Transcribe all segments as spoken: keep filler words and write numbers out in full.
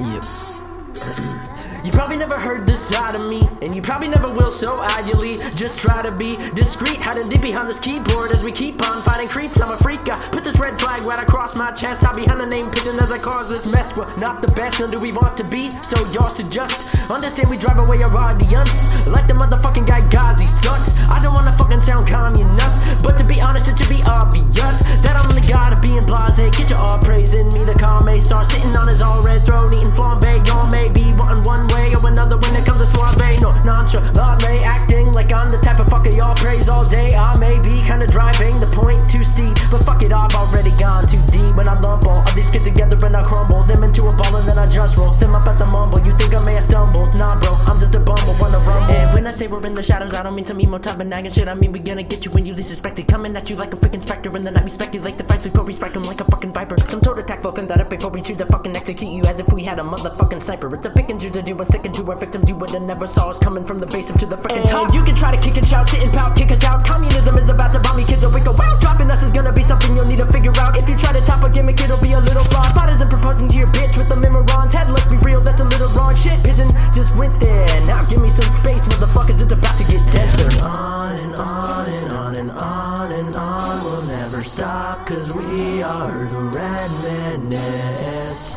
Yep. You probably never heard this side of me, and you probably never will, so ideally just try to be discreet, hiding deep behind this keyboard as we keep on fighting creeps. I'm a freak, I put this red flag right across my chest, hide behind a name pigeon as I cause this mess. We're not the best, nor do we want to be, so yours to just understand we drive away our audience like the motherfucking guy Ghazi sucks. I don't wanna fucking sound communist, but to be honest it should be obvious that I'm the guy to being blasé. Get your all praising me, the calm may start sitting on his all red throne eating flambe. Y'all may be wanting one way or another when it comes to suave. No nonchalantly acting like I'm the type of fucker y'all praise all day. I may be kinda driving the point too steep, but fuck it, I've already gone too deep. When I lump all of these kids together and I crumble them into a ball and then I just roll them up at the mumble. You think I may have stumbled? Nah bro, I'm just a bumble, wanna rumble. And when I say we're in the shadows, I don't mean some emo type of nagging shit. I mean we gonna get you when you least expect it, coming at you like a freaking specter. In the night we speculate the fights before we strike them like a fucking viper. Some sort of tactful that up before we choose to fucking execute you as if we had a motherfucking sniper. It's a pick and choose to do and stick and to our victims. You would've never saw us coming from the base up to the freaking top. You can try to kick and shout, sit and pout, kick us out. Communism is about to bomb me, kids will wake up. Wow, dropping us is gonna be something you'll need to figure out. If you try to top a gimmick, it'll be a little flawed. Thought isn't proposing to your bitch with the Mimorons head. Let's be real, that's a little wrong shit. Pigeon just went there. Now give me some space, motherfuckers. It's about to get denser. On and on and on and on and on. We'll never stop, cause we are the Red Menace.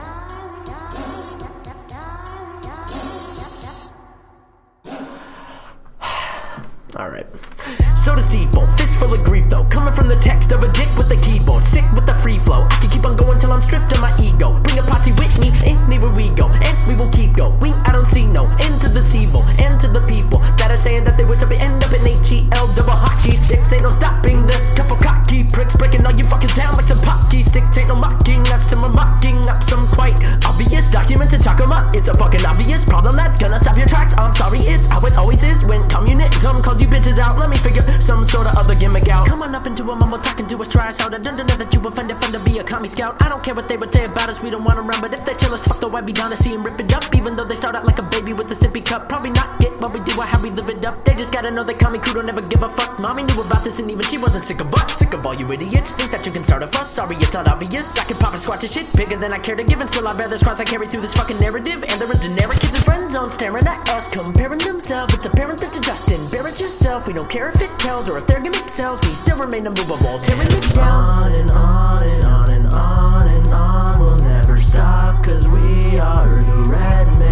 Alright. So deceitful, fist full of grief though, coming from the text of a dick with a keyboard, sick with the free flow. I can keep on going till I'm stripped of my ego. Bring a posse with me, anywhere we go, and we will keep going. I don't see no end to this evil, and to the people that are saying that they wish I would end up in H E L. Double hockey sticks, ain't no stopping this. Couple cocky pricks breaking all you fuckers down like some pocky sticks. Ain't no mocking us, and we're mocking up some quite obvious documents to chalk 'em up. It's a fucking obvious problem that's gonna stop your tracks. I'm sorry, it's how it always is when communism calls you bitches out. Let me figure some sort of other gimmick out. Come on up into a mumble talking to us, try us out. I don't know that you offended, fun to be a commie scout. I don't care what they would say about us, we don't want them around. But if they chill us, fuck though, I'd be down to see them rip it up. Even though they start out like a baby with a sippy cup. Probably not get what we do or how we live it up. They just gotta know that commie crew don't ever give a fuck. Mommy knew about this and even she wasn't sick of us. Sick of all you idiots, think that you can start a fuss. Sorry, it's not obvious, I can pop a squat to shit bigger than I care to give. And still I'd rather cross I carry through this fucking narrative. And there are generic kids in friend zones staring at us, comparing themselves. It's apparent that you're just embarrass yourself. We don't care if it tells or if their gimmick sells. We still remain immovable, tearing it down. On and on and on and on and on. We'll never stop, cause we are the Red Men.